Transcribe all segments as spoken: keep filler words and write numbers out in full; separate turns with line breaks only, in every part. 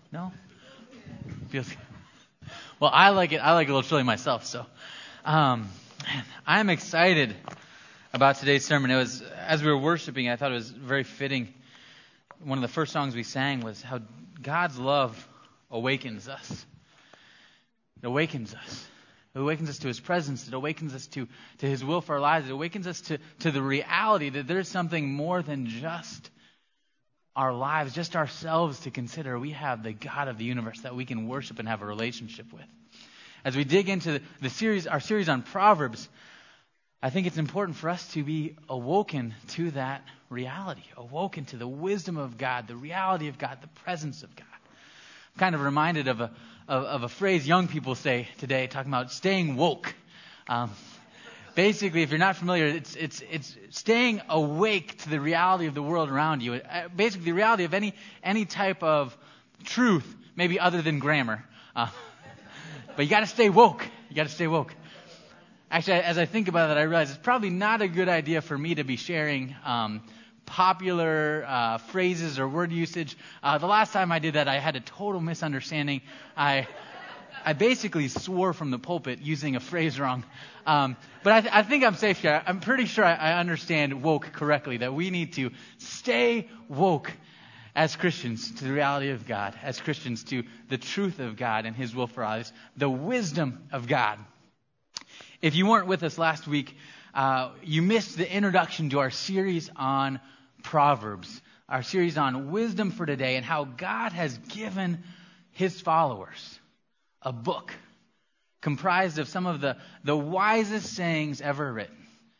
No? Feels good. Well, I like it. I like a little chilly myself. So, um, man, I'm excited about today's sermon. It was, as we were worshiping, I thought it was very fitting. One of the first songs we sang was how God's love awakens us. It awakens us. It awakens us to His presence. It awakens us to, to His will for our lives. It awakens us to, to the reality that there's something more than just our lives, just ourselves to consider. We have the God of the universe that we can worship and have a relationship with. As we dig into the, the series, our series on Proverbs, I think it's important for us to be awoken to that reality, awoken to the wisdom of God, the reality of God, the presence of God. I'm kind of reminded of a of, of a phrase young people say today, talking about staying woke. Um, basically, if you're not familiar, it's it's it's staying awake to the reality of the world around you. Basically, the reality of any any type of truth, maybe other than grammar. Uh, but you got to stay woke. You got to stay woke. Actually, as I think about it, I realize it's probably not a good idea for me to be sharing um, popular uh, phrases or word usage. Uh, the last time I did that, I had a total misunderstanding. I I basically swore from the pulpit using a phrase wrong. Um, but I, th- I think I'm safe here. I'm pretty sure I, I understand woke correctly, that we need to stay woke as Christians to the reality of God, as Christians to the truth of God and His will for our lives, the wisdom of God. If you weren't with us last week, uh, you missed the introduction to our series on Proverbs, our series on wisdom for today, and how God has given His followers a book comprised of some of the, the wisest sayings ever written,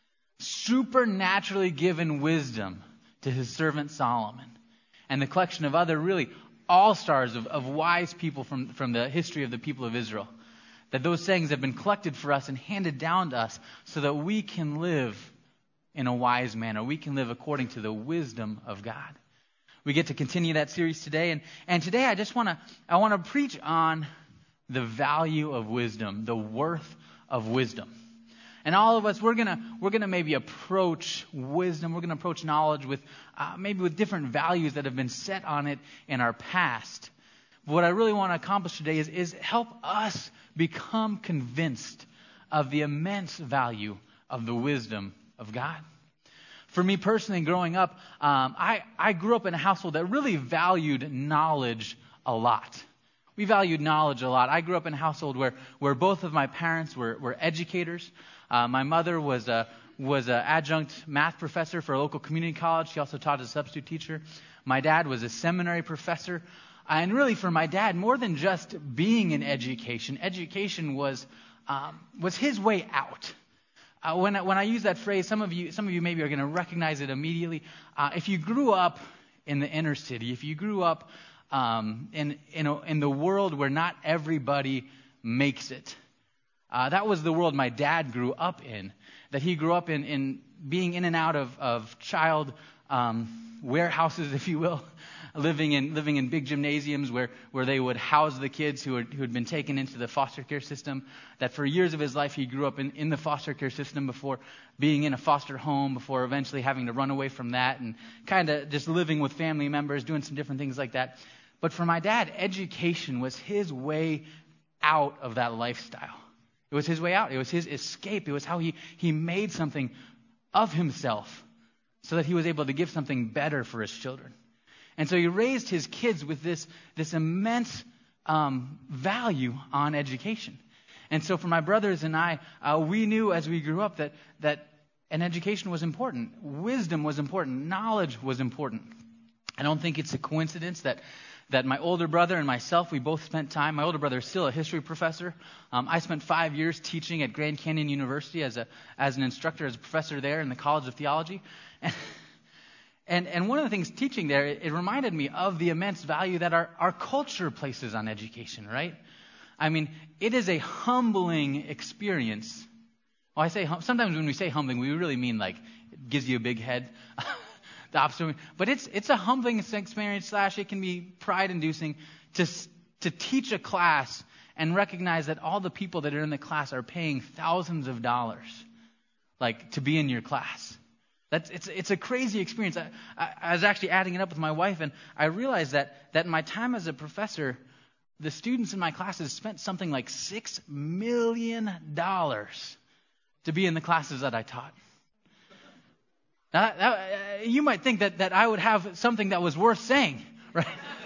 supernaturally given wisdom to His servant Solomon, and the collection of other really all-stars of, of wise people from, from the history of the people of Israel. That those sayings have been collected for us and handed down to us so that we can live in a wise manner. We can live according to the wisdom of God. We get to continue that series today. And, and today I just want to I want to preach on the value of wisdom, the worth of wisdom. And all of us, we're gonna we're gonna maybe approach wisdom, we're gonna approach knowledge with uh, maybe with different values that have been set on it in our past. But what I really want to accomplish today is, is help us become convinced of the immense value of the wisdom of God. For me personally, growing up, um, I, I grew up in a household that really valued knowledge a lot. We valued knowledge a lot. I grew up in a household where, where both of my parents were, were educators. Uh, my mother was a was an adjunct math professor for a local community college. She also taught as a substitute teacher. My dad was a seminary professor. And really, for my dad, more than just being in education, education was um, was his way out. Uh, when I, when I use that phrase, some of you some of you maybe are going to recognize it immediately. Uh, if you grew up in the inner city, if you grew up um, in in, a, in the world where not everybody makes it, uh, that was the world my dad grew up in. That he grew up in, in being in and out of of child um, warehouses, if you will. Living in living in big gymnasiums where, where they would house the kids who, were, who had been taken into the foster care system. That for years of his life he grew up in, in the foster care system before being in a foster home, before eventually having to run away from that and kind of just living with family members, doing some different things like that. But for my dad, education was his way out of that lifestyle. It was his way out. It was his escape. It was how he, he made something of himself so that he was able to give something better for his children. And so he raised his kids with this, this immense um, value on education. And so for my brothers and I, uh, we knew as we grew up that, that an education was important. Wisdom was important. Knowledge was important. I don't think it's a coincidence that, that my older brother and myself, we both spent time. My older brother is still a history professor. Um, I spent five years teaching at Grand Canyon University as a as an instructor, as a professor there in the College of Theology. And And and one of the things teaching there, it, it reminded me of the immense value that our, our culture places on education, right? I mean, it is a humbling experience. Well, I say hum- sometimes when we say humbling, we really mean like it gives you a big head. The opposite. But it's it's a humbling experience slash it can be pride-inducing to to teach a class and recognize that all the people that are in the class are paying thousands of dollars, like to be in your class. That's it's it's a crazy experience. I, I, I was actually adding it up with my wife, and I realized that that in my time as a professor, the students in my classes spent something like six million dollars to be in the classes that I taught. Now, that, that, uh, you might think that, that I would have something that was worth saying, right?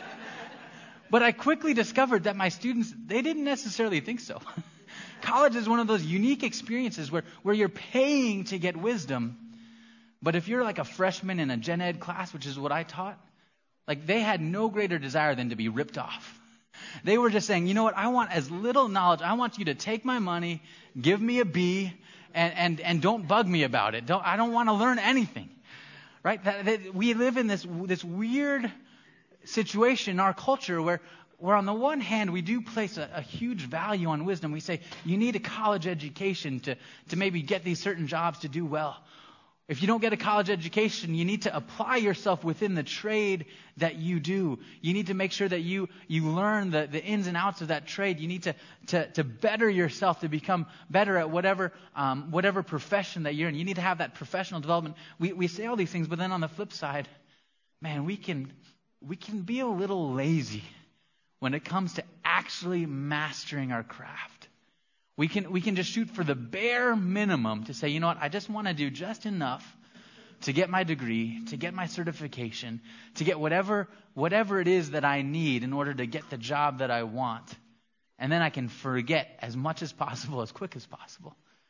But I quickly discovered that my students, they didn't necessarily think so. College is one of those unique experiences where, where you're paying to get wisdom. But if you're like a freshman in a gen ed class, which is what I taught, like they had no greater desire than to be ripped off. They were just saying, you know what, I want as little knowledge. I want you to take my money, give me a B, and and, and don't bug me about it. Don't I don't want to learn anything. Right? That, that we live in this this weird situation in our culture where, where on the one hand, we do place a, a huge value on wisdom. We say, you need a college education to, to maybe get these certain jobs to do well. If you don't get a college education, you need to apply yourself within the trade that you do. You need to make sure that you you learn the, the ins and outs of that trade. You need to to, to better yourself, to become better at whatever um, whatever profession that you're in. You need to have that professional development. We we say all these things, but then on the flip side, man, we can we can be a little lazy when it comes to actually mastering our craft. We can we can just shoot for the bare minimum to say, you know what, I just want to do just enough to get my degree, to get my certification, to get whatever whatever it is that I need in order to get the job that I want. And then I can forget as much as possible, as quick as possible.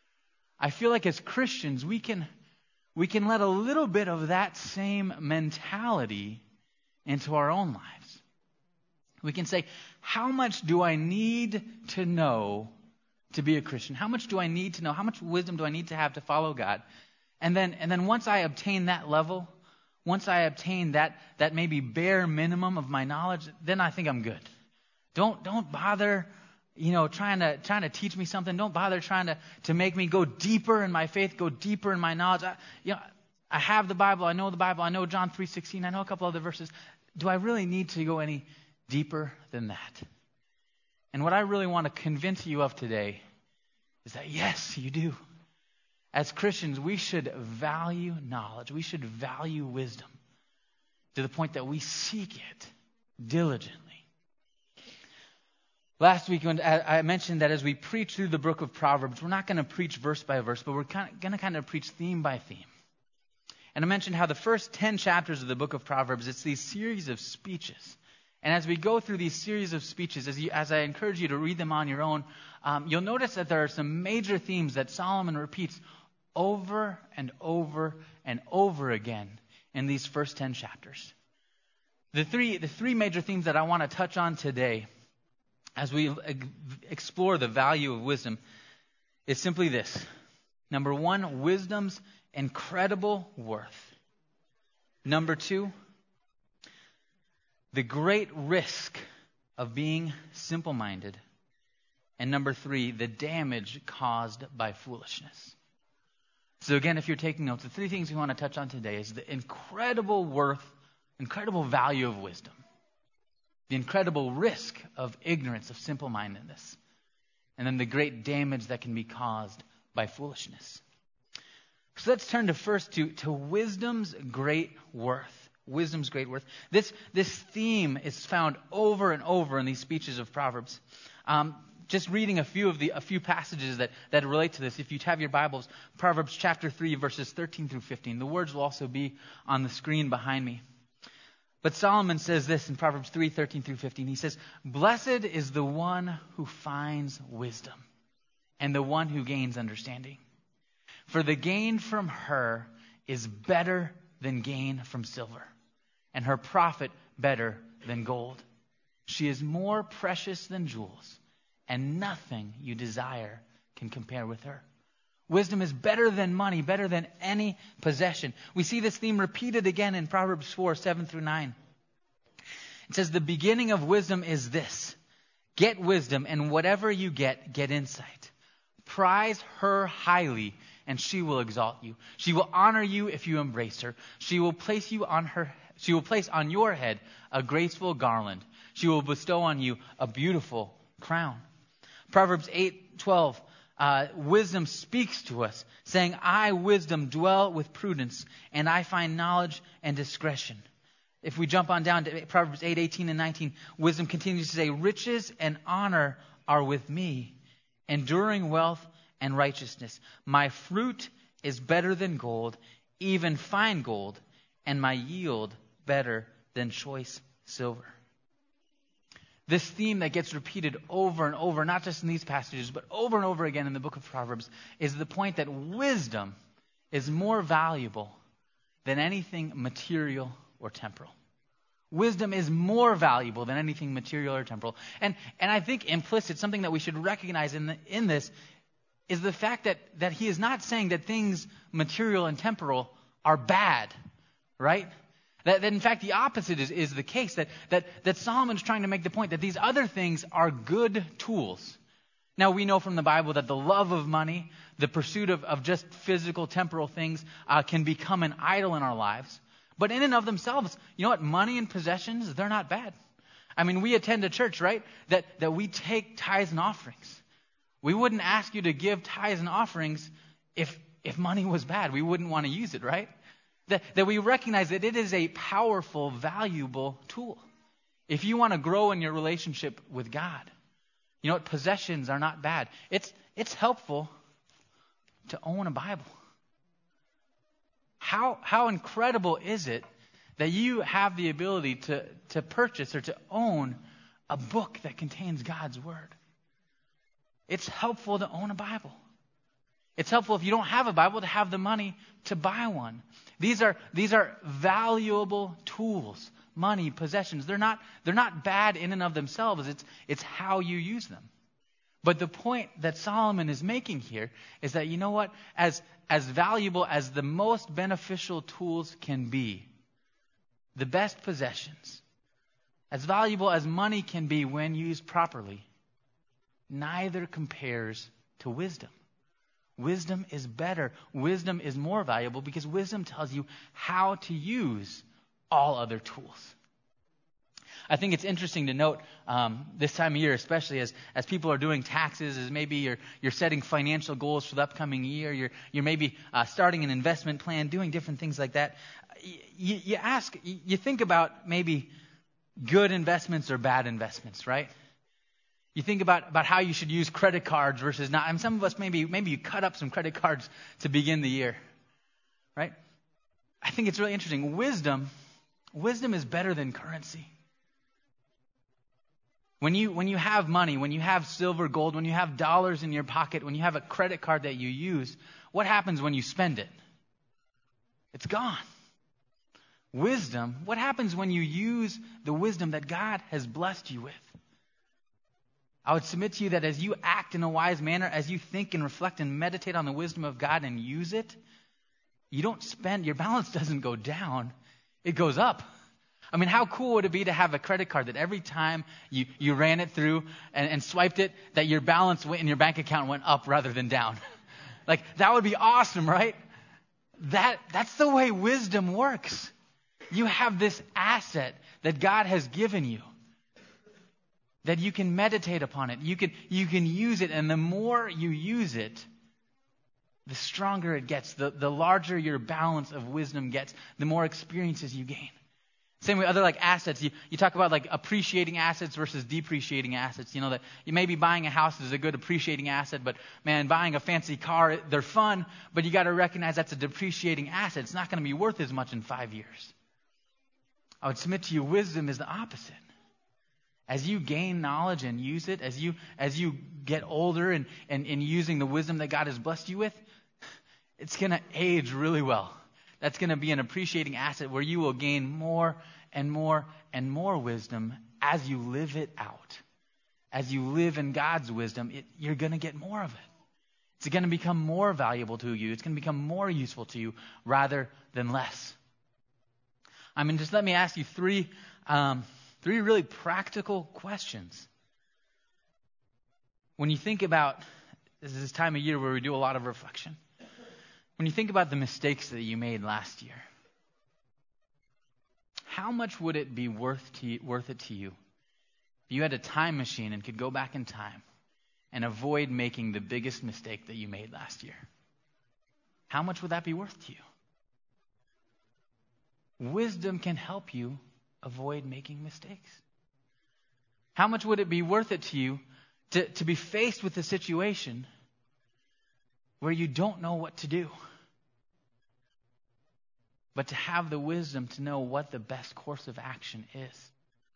I feel like as Christians, we can we can let a little bit of that same mentality into our own lives. We can say, how much do I need to know to be a Christian? How much do I need to know? How much wisdom do I need to have to follow God? And then and then once I obtain that level, once I obtain that that maybe bare minimum of my knowledge, then I think I'm good. Don't don't bother, you know, trying to trying to teach me something. Don't bother trying to, to make me go deeper in my faith, go deeper in my knowledge. I, you know, I have the Bible, I know the Bible, I know John three sixteen, I know a couple other verses. Do I really need to go any deeper than that? And what I really want to convince you of today is that yes, you do. As Christians, we should value knowledge. We should value wisdom to the point that we seek it diligently. Last week, when I mentioned that as we preach through the book of Proverbs, we're not going to preach verse by verse, but we're kind of going to kind of preach theme by theme. And I mentioned how the first ten chapters of the book of Proverbs, it's these series of speeches. And as we go through these series of speeches, as, you, as I encourage you to read them on your own, um, you'll notice that there are some major themes that Solomon repeats over and over and over again in these first ten chapters. The three, the three major themes that I want to touch on today as we explore the value of wisdom is simply this. Number one, wisdom's incredible worth. Number two, the great risk of being simple-minded. And number three, the damage caused by foolishness. So again, if you're taking notes, the three things we want to touch on today is the incredible worth, incredible value of wisdom, the incredible risk of ignorance, of simple-mindedness, and then the great damage that can be caused by foolishness. So let's turn to first to, to wisdom's great worth. Wisdom's great worth. This this theme is found over and over in these speeches of Proverbs. Um, just reading a few of the a few passages that, that relate to this. If you have your Bibles, Proverbs chapter three, verses thirteen through fifteen. The words will also be on the screen behind me. But Solomon says this in Proverbs three, thirteen through fifteen. He says, "Blessed is the one who finds wisdom, and the one who gains understanding. For the gain from her is better than gain from silver, and her profit better than gold. She is more precious than jewels, and nothing you desire can compare with her." Wisdom is better than money, better than any possession. We see this theme repeated again in Proverbs four, seven through nine. It says, "The beginning of wisdom is this: get wisdom, and whatever you get, get insight. Prize her highly, and she will exalt you. She will honor you if you embrace her. She will place you on her She will place on your head a graceful garland. She will bestow on you a beautiful crown." Proverbs eight twelve uh, wisdom speaks to us, saying, I, wisdom, dwell with prudence, and I find knowledge and discretion. If we jump on down to Proverbs eight, eighteen, and nineteen, wisdom continues to say, riches and honor are with me, enduring wealth and righteousness. My fruit is better than gold, even fine gold, and my yield better than choice silver. This theme that gets repeated over and over, not just in these passages, but over and over again in the book of Proverbs, is the point that wisdom is more valuable than anything material or temporal. Wisdom is more valuable than anything material or temporal. And and I think implicit, something that we should recognize in the, in this, is the fact that, that he is not saying that things material and temporal are bad, right? That, that in fact the opposite is, is the case, that, that, that Solomon's trying to make the point that these other things are good tools. Now we know from the Bible that the love of money, the pursuit of, of just physical, temporal things uh, can become an idol in our lives. But in and of themselves, you know what? Money and possessions, they're not bad. I mean, we attend a church, right, that, that we take tithes and offerings. We wouldn't ask you to give tithes and offerings if if money was bad. We wouldn't want to use it, right? That, that we recognize that it is a powerful, valuable tool. If you want to grow in your relationship with God, you know what? Possessions are not bad. It's it's helpful to own a Bible. How how incredible is it that you have the ability to, to purchase or to own a book that contains God's Word? It's helpful to own a Bible. It's helpful if you don't have a Bible to have the money to buy one. These are these are valuable tools. Money, possessions. They're not they're not bad in and of themselves. It's it's how you use them. But the point that Solomon is making here is that, you know what? As as valuable as the most beneficial tools can be, the best possessions, as valuable as money can be when used properly, neither compares to wisdom. Wisdom is better. Wisdom is more valuable because wisdom tells you how to use all other tools. I think it's interesting to note um, this time of year, especially as, as people are doing taxes, as maybe you're you're setting financial goals for the upcoming year, you're you're maybe uh, starting an investment plan, doing different things like that. You, you ask, you think about maybe good investments or bad investments, right? You think about, about how you should use credit cards versus not. And some of us maybe maybe you cut up some credit cards to begin the year, right? I think it's really interesting. Wisdom, wisdom is better than currency. When you when you have money, when you have silver, gold, when you have dollars in your pocket, when you have a credit card that you use, what happens when you spend it? It's gone. Wisdom, what happens when you use the wisdom that God has blessed you with? I would submit to you that as you act in a wise manner, as you think and reflect and meditate on the wisdom of God and use it, you don't spend, your balance doesn't go down, it goes up. I mean, how cool would it be to have a credit card that every time you, you ran it through and, and swiped it, that your balance went in your bank account went up rather than down? Like, that would be awesome, right? That that's the way wisdom works. You have this asset that God has given you, that you can meditate upon it. You can you can use it, and the more you use it, the stronger it gets. The, the larger your balance of wisdom gets, the more experiences you gain. Same way, other like assets. You, you talk about like appreciating assets versus depreciating assets. You know that you may be buying a house is a good appreciating asset, but man, buying a fancy car, they're fun, but you got to recognize that's a depreciating asset. It's not going to be worth as much in five years. I would submit to you, wisdom is the opposite. As you gain knowledge and use it, as you as you get older and, and, and using the wisdom that God has blessed you with, it's going to age really well. That's going to be an appreciating asset where you will gain more and more and more wisdom as you live it out. As you live in God's wisdom, it, you're going to get more of it. It's going to become more valuable to you. It's going to become more useful to you rather than less. I mean, just let me ask you three, um, three really practical questions. When you think about, this is this time of year where we do a lot of reflection. When you think about the mistakes that you made last year, how much would it be worth to, worth it to you if you had a time machine and could go back in time and avoid making the biggest mistake that you made last year? How much would that be worth to you? Wisdom can help you avoid making mistakes. How much would it be worth it to you to, to be faced with a situation where you don't know what to do, but to have the wisdom to know what the best course of action is,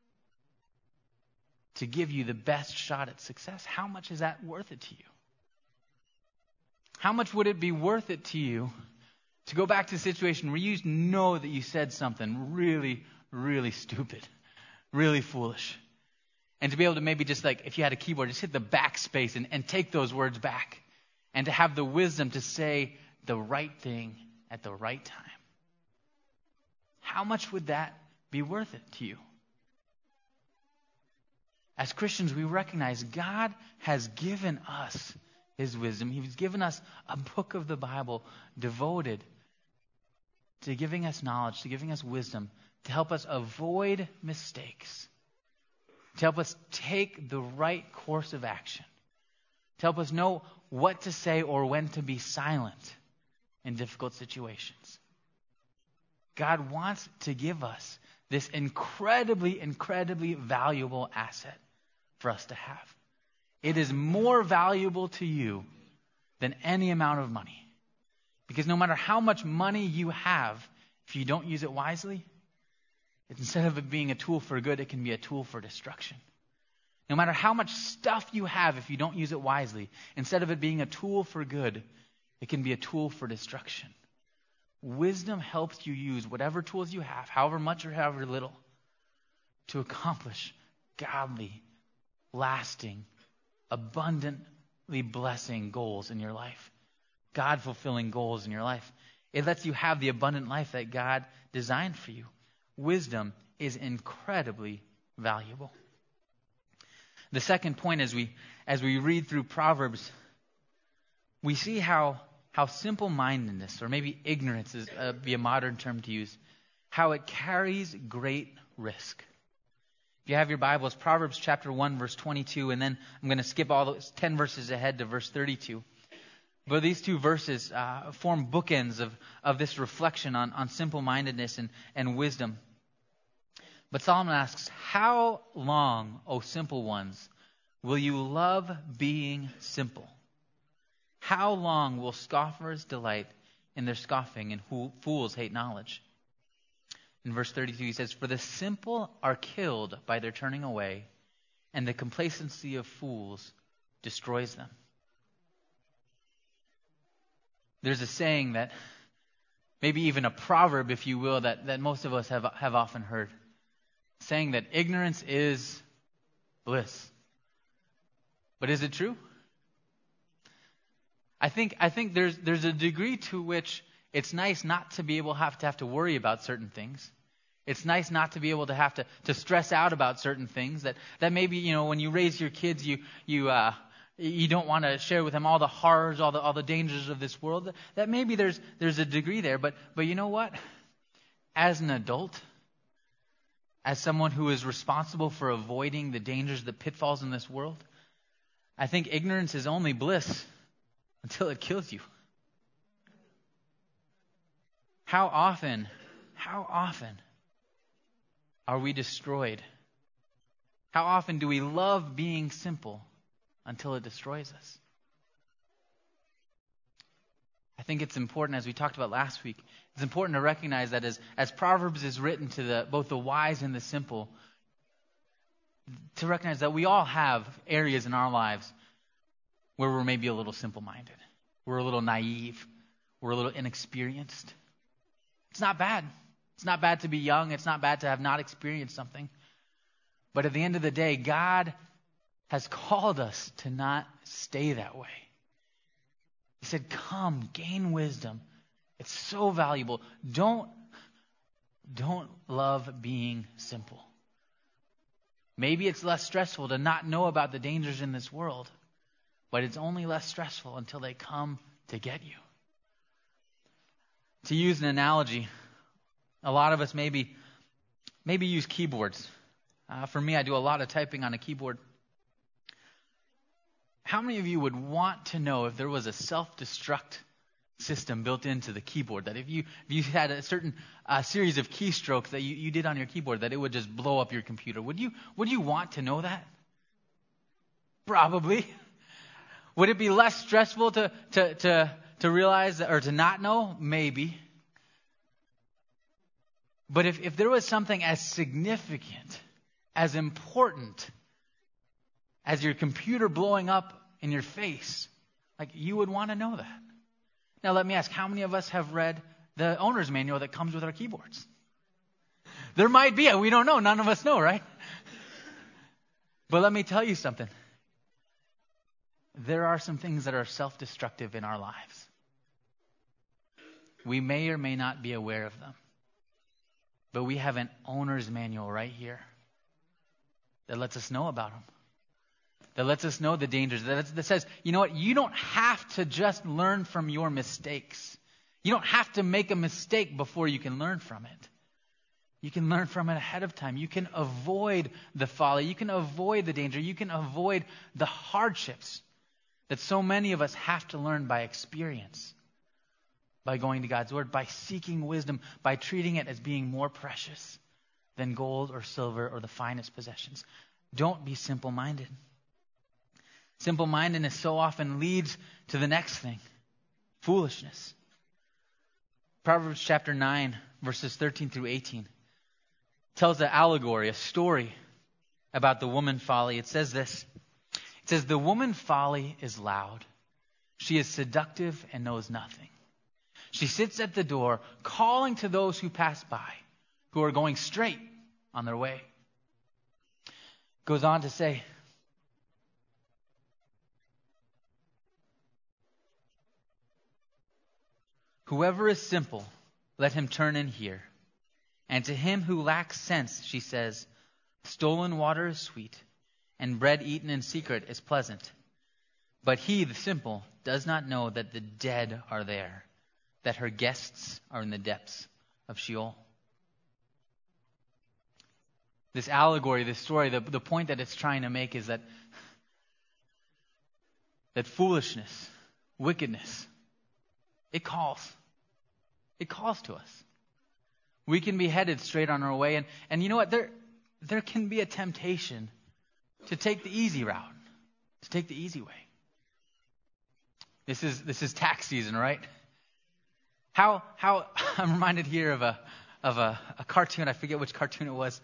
to give you the best shot at success? How much is that worth it to you? How much would it be worth it to you to go back to a situation where you know that you said something really, really stupid, really foolish, and to be able to maybe just like, if you had a keyboard, just hit the backspace and, and take those words back, and to have the wisdom to say the right thing at the right time? How much would that be worth it to you? As Christians, we recognize God has given us His wisdom. He's given us a book of the Bible devoted to giving us knowledge, to giving us wisdom, to help us avoid mistakes, to help us take the right course of action, to help us know what to say or when to be silent in difficult situations. God wants to give us this incredibly, incredibly valuable asset for us to have. It is more valuable to you than any amount of money. Because no matter how much money you have, if you don't use it wisely, instead of it being a tool for good, it can be a tool for destruction. No matter how much stuff you have, if you don't use it wisely, instead of it being a tool for good, it can be a tool for destruction. Wisdom helps you use whatever tools you have, however much or however little, to accomplish godly, lasting, abundantly blessing goals in your life. God-fulfilling goals in your life. It lets you have the abundant life that God designed for you. Wisdom is incredibly valuable. The second point, as we as we read through Proverbs, we see how how simple-mindedness, or maybe ignorance is uh, be a modern term to use, how it carries great risk. If you have your Bibles, Proverbs chapter one, verse twenty-two, and then I'm going to skip all those ten verses ahead to verse thirty-two. But these two verses uh, form bookends of, of this reflection on, on simple-mindedness and, and wisdom. But Solomon asks, "How long, O simple ones, will you love being simple? How long will scoffers delight in their scoffing and fools hate knowledge?" In verse thirty-two, he says, "For the simple are killed by their turning away, and the complacency of fools destroys them." There's a saying that, maybe even a proverb, if you will, that, that most of us have, have often heard, saying that ignorance is bliss. But is it true? I think I think there's there's a degree to which it's nice not to be able to have to have to worry about certain things. It's nice not to be able to have to, to stress out about certain things. That, that maybe, you know, when you raise your kids, you you uh, you don't want to share with them all the horrors, all the all the dangers of this world. That maybe there's there's a degree there. But but you know what? As an adult, as someone who is responsible for avoiding the dangers, the pitfalls in this world, I think ignorance is only bliss until it kills you. How often, how often are we destroyed? How often do we love being simple until it destroys us? I think it's important, as we talked about last week, it's important to recognize that as, as Proverbs is written to the, both the wise and the simple, to recognize that we all have areas in our lives where we're maybe a little simple-minded. We're a little naive. We're a little inexperienced. It's not bad. It's not bad to be young. It's not bad to have not experienced something. But at the end of the day, God has called us to not stay that way. He said, "Come, gain wisdom. It's so valuable. Don't, don't love being simple." Maybe it's less stressful to not know about the dangers in this world, but it's only less stressful until they come to get you. To use an analogy, a lot of us maybe maybe use keyboards. Uh, for me, I do a lot of typing on a keyboard. how many of you would want to know if there was a self-destruct system built into the keyboard, that if you if you had a certain uh, series of keystrokes that you, you did on your keyboard, that it would just blow up your computer? Would you would you want to know that? Probably. Would it be less stressful to to to to realize that, or to not know? Maybe. But if, if there was something as significant, as important as your computer blowing up in your face, like, you would want to know that. Now let me ask, how many of us have read the owner's manual that comes with our keyboards? There might be. We don't know. None of us know, right? But let me tell you something. There are some things that are self-destructive in our lives. We may or may not be aware of them. But we have an owner's manual right here that lets us know about them. That lets us know the dangers. That, that says, you know what? You don't have to just learn from your mistakes. You don't have to make a mistake before you can learn from it. You can learn from it ahead of time. You can avoid the folly. You can avoid the danger. You can avoid the hardships that so many of us have to learn by experience. By going to God's Word, by seeking wisdom, by treating it as being more precious than gold or silver or the finest possessions. Don't be simple-minded. Simple-mindedness so often leads to the next thing, foolishness. Proverbs chapter nine, verses thirteen through eighteen, tells an allegory, a story about the woman folly. It says this. It says, the woman folly is loud. She is seductive and knows nothing. She sits at the door, calling to those who pass by, who are going straight on their way. Goes on to say, whoever is simple, let him turn in here. And to him who lacks sense, she says, stolen water is sweet, and bread eaten in secret is pleasant. But he, the simple, does not know that the dead are there, that her guests are in the depths of Sheol. This allegory, this story, the, the point that it's trying to make is that, that foolishness, wickedness, it calls. It calls to us. We can be headed straight on our way. And, and you know what? There, there can be a temptation to take the easy route, to take the easy way. This is this is tax season, right? How how I'm reminded here of a of a, a cartoon. I forget which cartoon it was.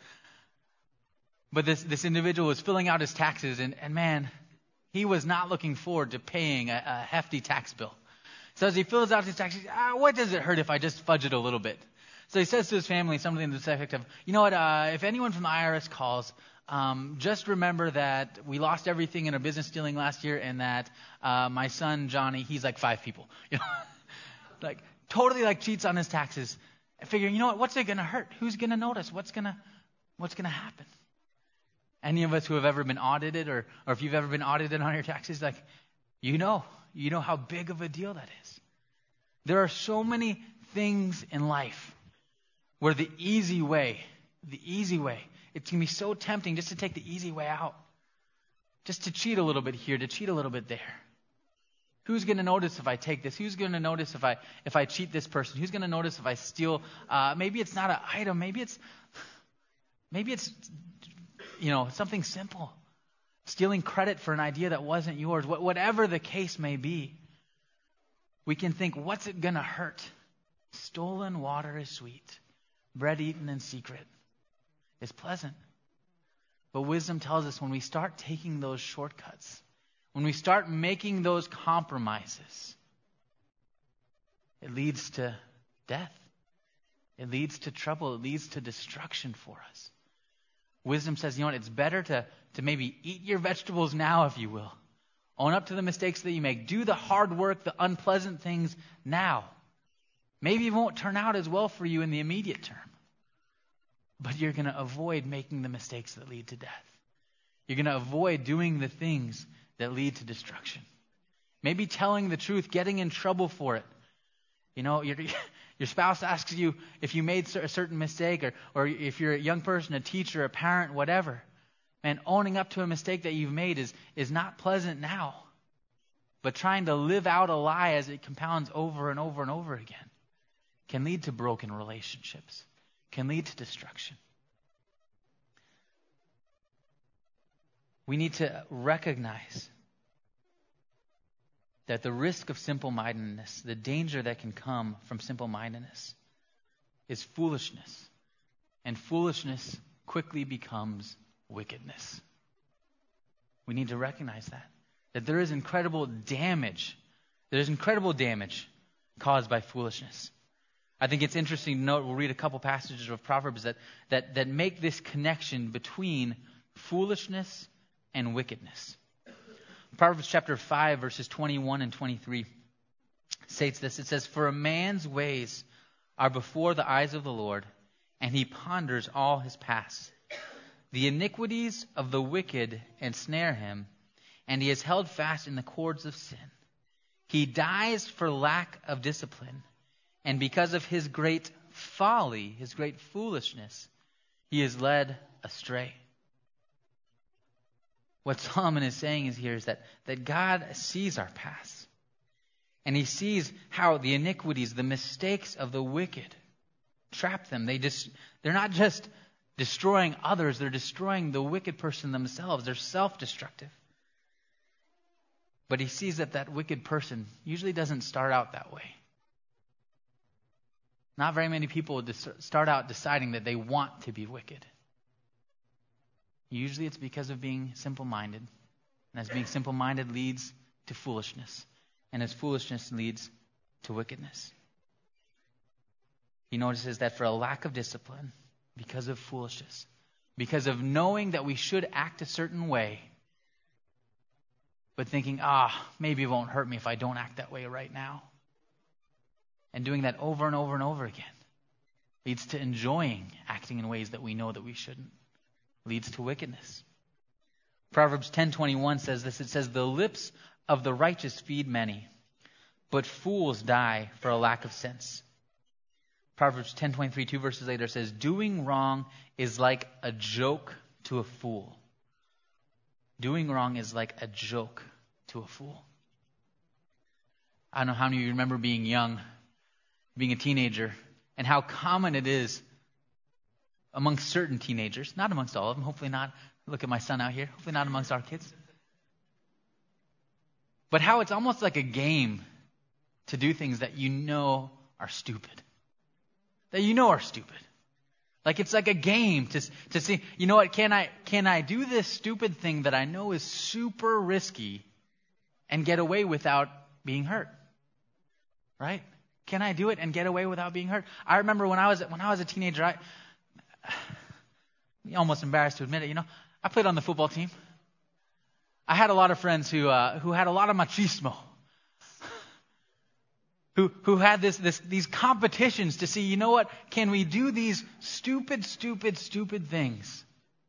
But this, this individual was filling out his taxes, and, and man, he was not looking forward to paying a, a hefty tax bill. So as he fills out his taxes, ah, what does it hurt if I just fudge it a little bit? So he says to his family something to the effect of, you know what, uh, if anyone from the I R S calls, um, just remember that we lost everything in a business dealing last year, and that uh, my son, Johnny, he's like five people. You know, like totally like cheats on his taxes. Figuring, you know what, what's it going to hurt? Who's going to notice? What's going to what's going to happen? Any of us who have ever been audited, or, or if you've ever been audited on your taxes, like, you know, you know how big of a deal that is. There are so many things in life where the easy way, the easy way, it can be so tempting just to take the easy way out. Just to cheat a little bit here, to cheat a little bit there. Who's going to notice if I take this? Who's going to notice if I if I cheat this person? Who's going to notice if I steal? Uh, maybe it's not an item. Maybe it's, maybe it's, you know, something simple. Stealing credit for an idea that wasn't yours. Wh- whatever the case may be, we can think, what's it going to hurt? Stolen water is sweet. Bread eaten in secret is pleasant. But wisdom tells us when we start taking those shortcuts, when we start making those compromises, it leads to death. It leads to trouble. It leads to destruction for us. Wisdom says, you know what, it's better to, to maybe eat your vegetables now, if you will. Own up to the mistakes that you make. Do the hard work, the unpleasant things now. Maybe it won't turn out as well for you in the immediate term. But you're going to avoid making the mistakes that lead to death. You're going to avoid doing the things that lead to destruction. Maybe telling the truth, getting in trouble for it. You know, your your spouse asks you if you made a certain mistake, or, or if you're a young person, a teacher, a parent, whatever. Man, owning up to a mistake that you've made is, is not pleasant now. But trying to live out a lie as it compounds over and over and over again can lead to broken relationships, can lead to destruction. We need to recognize that the risk of simple-mindedness, the danger that can come from simple-mindedness, is foolishness. And foolishness quickly becomes wickedness. We need to recognize that. That there is incredible damage. There is incredible damage caused by foolishness. I think it's interesting to note, we'll read a couple passages of Proverbs that, that, that make this connection between foolishness and wickedness. Proverbs chapter five, verses twenty-one and twenty-three states this. It says, "For a man's ways are before the eyes of the Lord, and he ponders all his paths. The iniquities of the wicked ensnare him, and he is held fast in the cords of sin. He dies for lack of discipline, and because of his great folly, his great foolishness, he is led astray." What Solomon is saying is here is that, that God sees our past. And he sees how the iniquities, the mistakes of the wicked trap them. They just, they're not just destroying others, they're destroying the wicked person themselves. They're self-destructive. But he sees that that wicked person usually doesn't start out that way. Not very many people start out deciding that they want to be wicked. Usually it's because of being simple-minded. And as being simple-minded leads to foolishness. And as foolishness leads to wickedness. He notices that for a lack of discipline, because of foolishness, because of knowing that we should act a certain way, but thinking, ah, maybe it won't hurt me if I don't act that way right now. And doing that over and over and over again leads to enjoying acting in ways that we know that we shouldn't. Leads to wickedness. Proverbs ten twenty-one says this. It says, "The lips of the righteous feed many, but fools die for a lack of sense." Proverbs ten twenty-three, two verses later, says, "Doing wrong is like a joke to a fool." Doing wrong is like a joke to a fool. I don't know how many of you remember being young, being a teenager, and how common it is amongst certain teenagers, not amongst all of them, hopefully not. Look at my son out here, hopefully not amongst our kids. But how it's almost like a game to do things that you know are stupid. That you know are stupid. Like it's like a game to to see, you know what, can I can I do this stupid thing that I know is super risky and get away without being hurt? Right? Can I do it and get away without being hurt? I remember when I was when I was a teenager, I I'm almost embarrassed to admit it, you know, I played on the football team. I had a lot of friends who uh, who had a lot of machismo. Who who had this this these competitions to see, you know what, can we do these stupid, stupid, stupid things?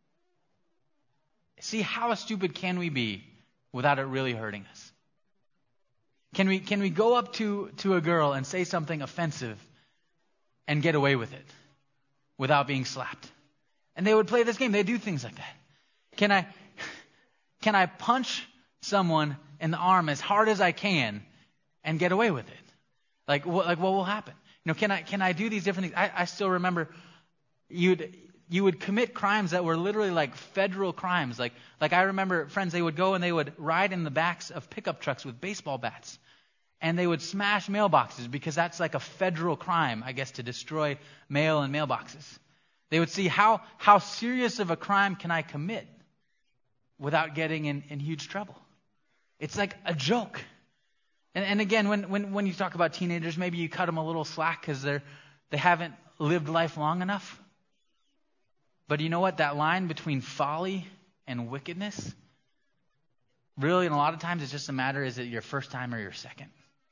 See, how stupid can we be without it really hurting us? Can we can we go up to, to a girl and say something offensive and get away with it without being slapped? And they would play this game. They do things like that. Can I can I punch someone in the arm as hard as I can and get away with it? Like what like what will happen? You know, can I can I do these different things? I, I still remember you'd you would commit crimes that were literally like federal crimes. Like like I remember friends, they would go and they would ride in the backs of pickup trucks with baseball bats. And they would smash mailboxes because that's like a federal crime, I guess, to destroy mail and mailboxes. They would see how how serious of a crime can I commit without getting in, in huge trouble. It's like a joke. And, and again, when, when, when you talk about teenagers, maybe you cut them a little slack because they're they haven't lived life long enough. But you know what? That line between folly and wickedness, really, and a lot of times it's just a matter, is it your first time or your second?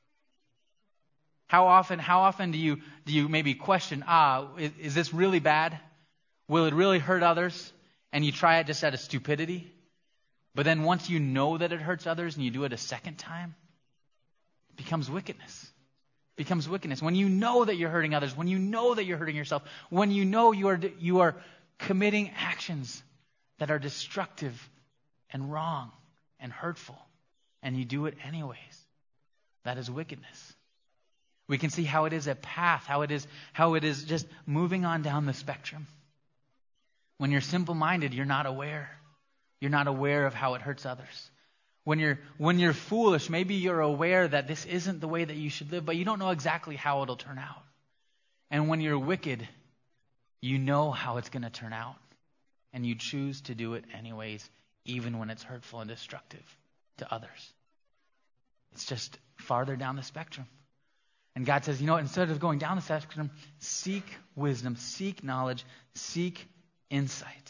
How often how often do you do you maybe question, ah, is, is this really bad? Will it really hurt others? And you try it just out of stupidity. But then once you know that it hurts others and you do it a second time, it becomes wickedness. It becomes wickedness. When you know that you're hurting others, when you know that you're hurting yourself, when you know you are you are committing actions that are destructive and wrong and hurtful and you do it anyways. That is wickedness. We can see how it is a path, how it is, how it is just moving on down the spectrum. When you're simple-minded, you're not aware. You're not aware of how it hurts others. When you're, when you're foolish, maybe you're aware that this isn't the way that you should live, but you don't know exactly how it'll turn out. And when you're wicked, you know how it's going to turn out. And you choose to do it anyways, even when it's hurtful and destructive to others. It's just farther down the spectrum. And God says, you know what, instead of going down the spectrum, seek wisdom, seek knowledge, seek insight.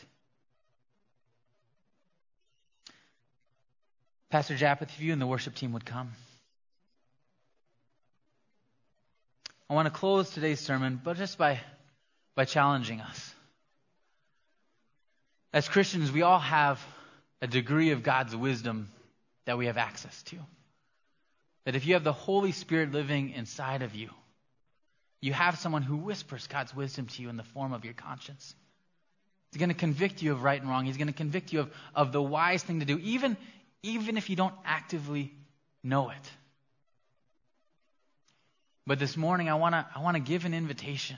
Pastor Jappeth, if you and the worship team would come. I want to close today's sermon, but just by, by challenging us. As Christians, we all have a degree of God's wisdom that we have access to. That if you have the Holy Spirit living inside of you, you have someone who whispers God's wisdom to you in the form of your conscience. He's going to convict you of right and wrong. He's going to convict you of, of the wise thing to do, even, even if you don't actively know it. But this morning, I want to I want to give an invitation.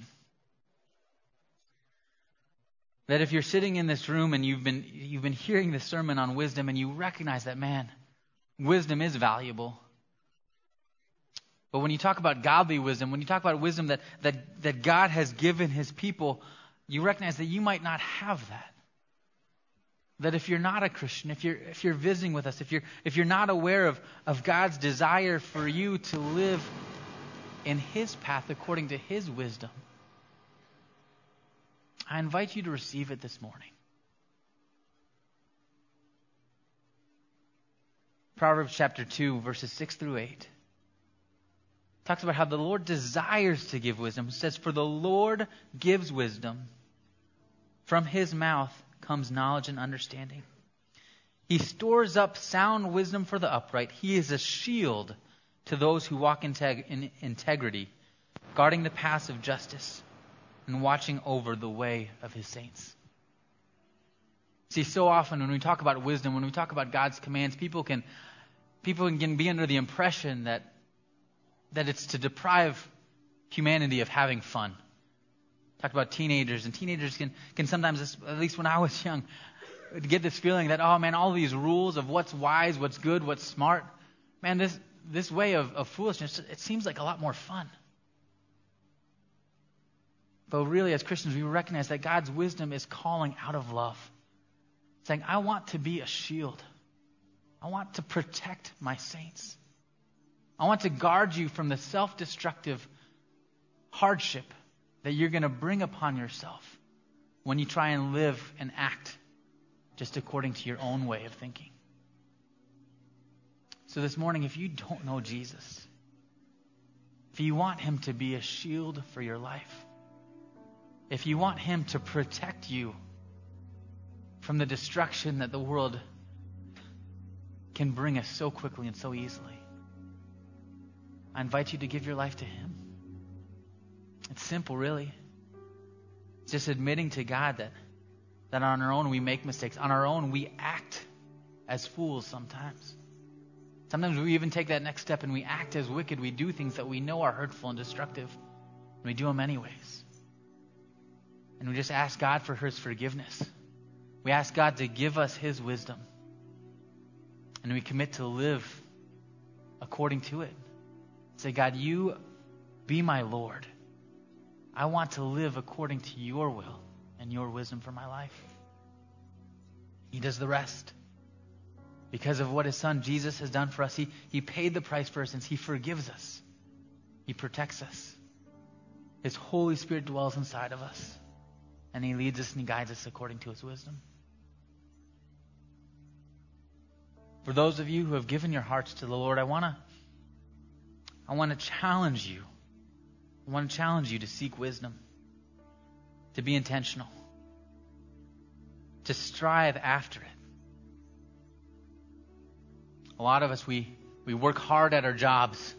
That if you're sitting in this room and you've been you've been hearing this sermon on wisdom and you recognize that, man, wisdom is valuable. But when you talk about godly wisdom, when you talk about wisdom that, that, that God has given his people, you recognize that you might not have that. That if you're not a Christian, if you're if you're visiting with us, if you're if you're not aware of, of God's desire for you to live in his path according to his wisdom, I invite you to receive it this morning. Proverbs chapter two, verses six through eight. Talks about how the Lord desires to give wisdom. It says, for the Lord gives wisdom. From his mouth comes knowledge and understanding. He stores up sound wisdom for the upright. He is a shield to those who walk in, teg- in integrity, guarding the paths of justice and watching over the way of his saints. See, so often when we talk about wisdom, when we talk about God's commands, people can people can be under the impression that that it's to deprive humanity of having fun. Talk about teenagers, and teenagers can, can sometimes, at least when I was young, get this feeling that, oh man, all these rules of what's wise, what's good, what's smart, man, this this way of, of foolishness, it seems like a lot more fun. But really, as Christians, we recognize that God's wisdom is calling out of love. Saying, I want to be a shield. I want to protect my saints. I want to guard you from the self-destructive hardship that you're going to bring upon yourself when you try and live and act just according to your own way of thinking. So this morning, if you don't know Jesus, if you want him to be a shield for your life, if you want him to protect you from the destruction that the world can bring us so quickly and so easily, I invite you to give your life to him. It's simple, really. It's just admitting to God that, that on our own we make mistakes. On our own we act as fools sometimes. Sometimes we even take that next step and we act as wicked. We do things that we know are hurtful and destructive, and we do them anyways. And we just ask God for his forgiveness. We ask God to give us his wisdom. And we commit to live according to it. Say, God, you be my Lord. I want to live according to your will and your wisdom for my life. He does the rest. Because of what his son Jesus has done for us, he, he paid the price for our sins. He forgives us. He protects us. His Holy Spirit dwells inside of us. And he leads us and he guides us according to his wisdom. For those of you who have given your hearts to the Lord, I want to I want to challenge you. I want to challenge you to seek wisdom, to be intentional, to strive after it. A lot of us, we, we work hard at our jobs.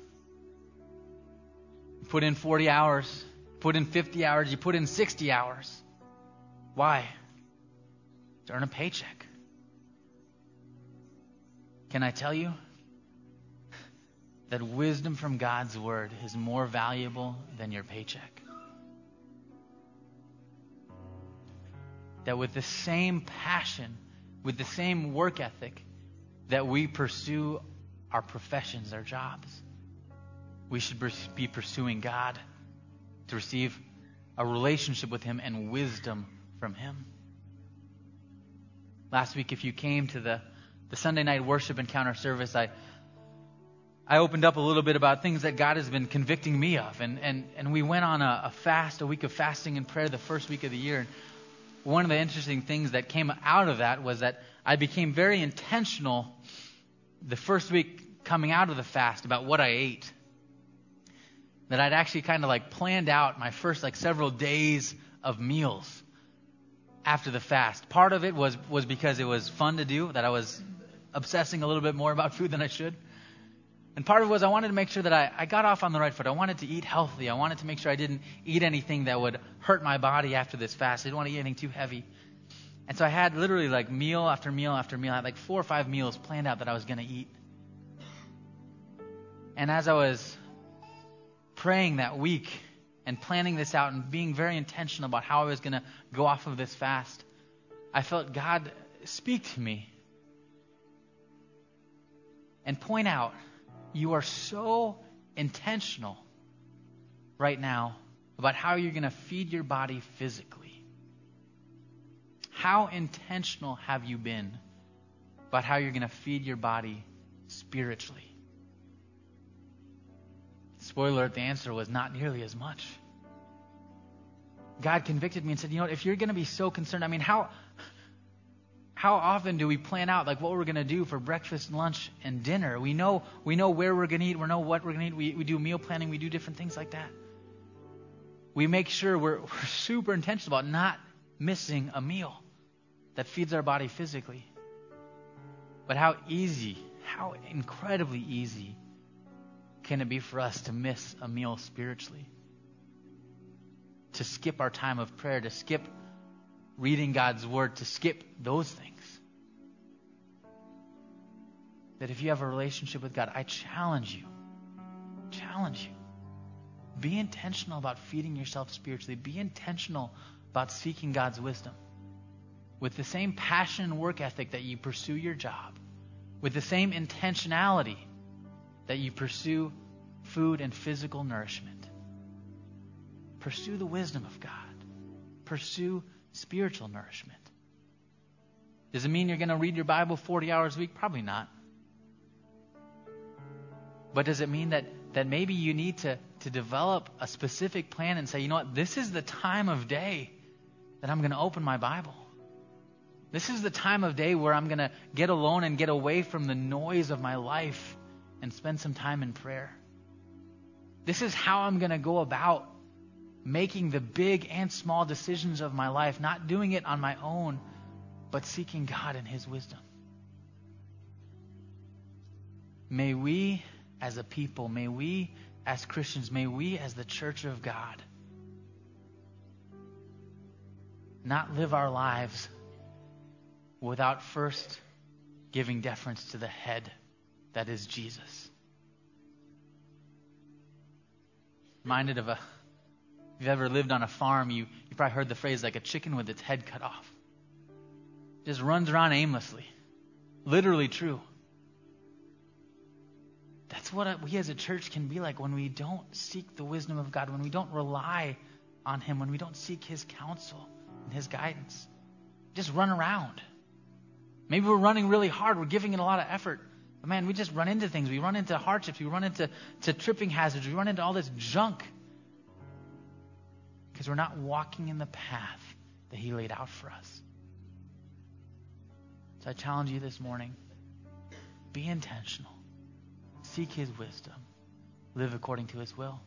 You put in forty hours, put in fifty hours, you put in sixty hours. Why? To earn a paycheck. Can I tell you? that wisdom from God's word is more valuable than your paycheck. That with the same passion, with the same work ethic that we pursue our professions, our jobs, we should be pursuing God to receive a relationship with Him and wisdom from Him. Last week, if you came to the, the Sunday night worship encounter service, I I opened up a little bit about things that God has been convicting me of. And, and, and we went on a, a fast, a week of fasting and prayer the first week of the year. And one of the interesting things that came out of that was that I became very intentional the first week coming out of the fast about what I ate. That I'd actually kind of like planned out my first like several days of meals after the fast. Part of it was, was because it was fun to do, that I was obsessing a little bit more about food than I should. And part of it was I wanted to make sure that I, I got off on the right foot. I wanted to eat healthy. I wanted to make sure I didn't eat anything that would hurt my body after this fast. I didn't want to eat anything too heavy. And so I had literally like meal after meal after meal. I had like four or five meals planned out that I was going to eat. And as I was praying that week and planning this out and being very intentional about how I was going to go off of this fast, I felt God speak to me and point out, you are so intentional right now about how you're going to feed your body physically. How intentional have you been about how you're going to feed your body spiritually? Spoiler alert, the answer was not nearly as much. God convicted me and said, you know what, if you're going to be so concerned, I mean, how how often do we plan out like what we're going to do for breakfast, lunch, and dinner? We know we know where we're going to eat, we know what we're going to eat. We, we do meal planning, we do different things like that. We make sure we're, we're super intentional about not missing a meal that feeds our body physically. But how easy, how incredibly easy can it be for us to miss a meal spiritually? To skip our time of prayer, to skip reading God's word, to skip those things. That if you have a relationship with God, I challenge you, challenge you. Be intentional about feeding yourself spiritually. Be intentional about seeking God's wisdom. With the same passion and work ethic that you pursue your job. With the same intentionality that you pursue food and physical nourishment. Pursue the wisdom of God. Pursue spiritual nourishment. Does it mean you're going to read your Bible forty hours a week? Probably not. But does it mean that, that maybe you need to, to develop a specific plan and say, you know what, this is the time of day that I'm going to open my Bible. This is the time of day where I'm going to get alone and get away from the noise of my life and spend some time in prayer. This is how I'm going to go about making the big and small decisions of my life, not doing it on my own, but seeking God and His wisdom. May we as a people, may we as Christians, may we as the church of God not live our lives without first giving deference to the head that is Jesus. Reminded of a, if you've ever lived on a farm, you, you probably heard the phrase like a chicken with its head cut off. Just runs around aimlessly. Literally true. That's what we as a church can be like when we don't seek the wisdom of God, when we don't rely on Him, when we don't seek His counsel and His guidance. Just run around. Maybe we're running really hard. We're giving it a lot of effort. But man, we just run into things. We run into hardships. We run into to tripping hazards. We run into all this junk. Because we're not walking in the path that He laid out for us. So I challenge you this morning. Be intentional. Seek His wisdom. Live according to His will.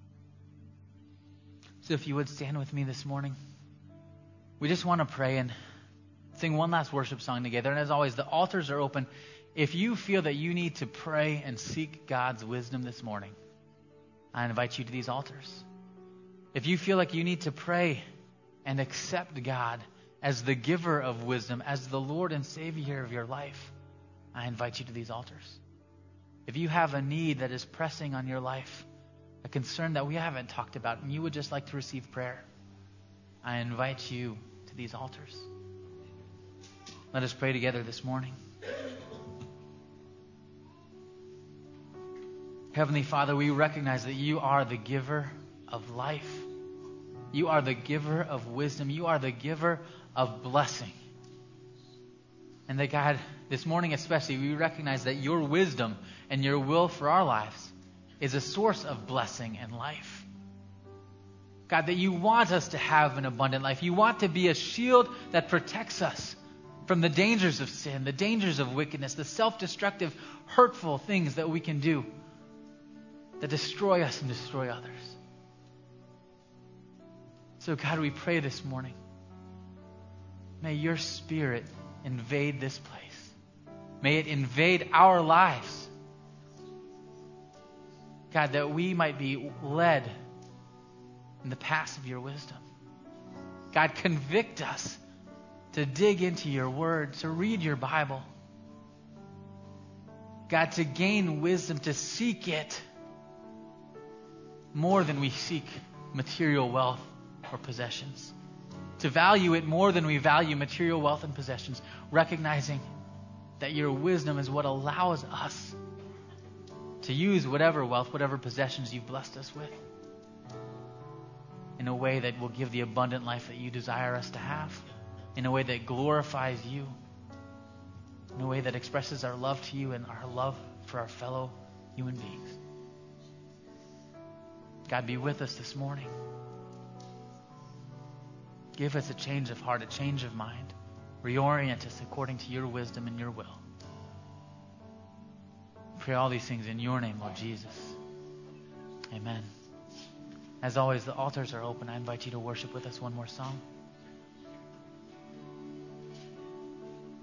So if you would stand with me this morning. We just want to pray and sing one last worship song together. And as always, the altars are open. If you feel that you need to pray and seek God's wisdom this morning, I invite you to these altars. If you feel like you need to pray and accept God as the giver of wisdom, as the Lord and Savior of your life, I invite you to these altars. If you have a need that is pressing on your life, a concern that we haven't talked about, and you would just like to receive prayer, I invite you to these altars. Let us pray together this morning. Heavenly Father, we recognize that you are the giver of life. You are the giver of wisdom. You are the giver of blessing. And that, God, this morning especially, we recognize that your wisdom and your will for our lives is a source of blessing and life. God, that you want us to have an abundant life. You want to be a shield that protects us from the dangers of sin, the dangers of wickedness, the self-destructive, hurtful things that we can do that destroy us and destroy others. So, God, we pray this morning, may your Spirit invade this place. May it invade our lives. God, that we might be led in the paths of your wisdom. God, convict us to dig into your word, to read your Bible. God, to gain wisdom, to seek it more than we seek material wealth or possessions. To value it more than we value material wealth and possessions, recognizing that your wisdom is what allows us to use whatever wealth, whatever possessions you've blessed us with in a way that will give the abundant life that you desire us to have, in a way that glorifies you, in a way that expresses our love to you and our love for our fellow human beings. God, be with us this morning. Give us a change of heart, a change of mind. Reorient us according to your wisdom and your will. Pray all these things in your name, Lord Jesus. Amen. As always, the altars are open. I invite you to worship with us one more song.